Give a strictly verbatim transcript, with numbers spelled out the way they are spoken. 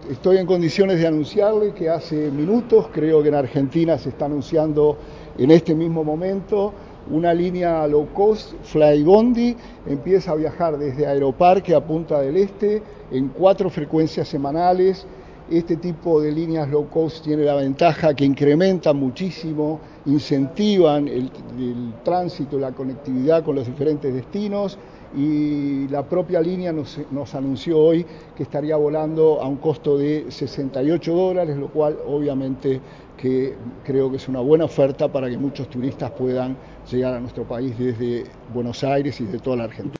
Estoy en condiciones de anunciarle que hace minutos, creo que en Argentina se está anunciando en este mismo momento, una línea low cost, Flybondi, empieza a viajar desde Aeroparque a Punta del Este en cuatro frecuencias semanales. Este tipo de líneas low cost tiene la ventaja que incrementan muchísimo, incentivan el, el tránsito y la conectividad con los diferentes destinos, y la propia línea nos, nos anunció hoy que estaría volando a un costo de sesenta y ocho dólares, lo cual obviamente que creo que es una buena oferta para que muchos turistas puedan llegar a nuestro país desde Buenos Aires y de toda la Argentina.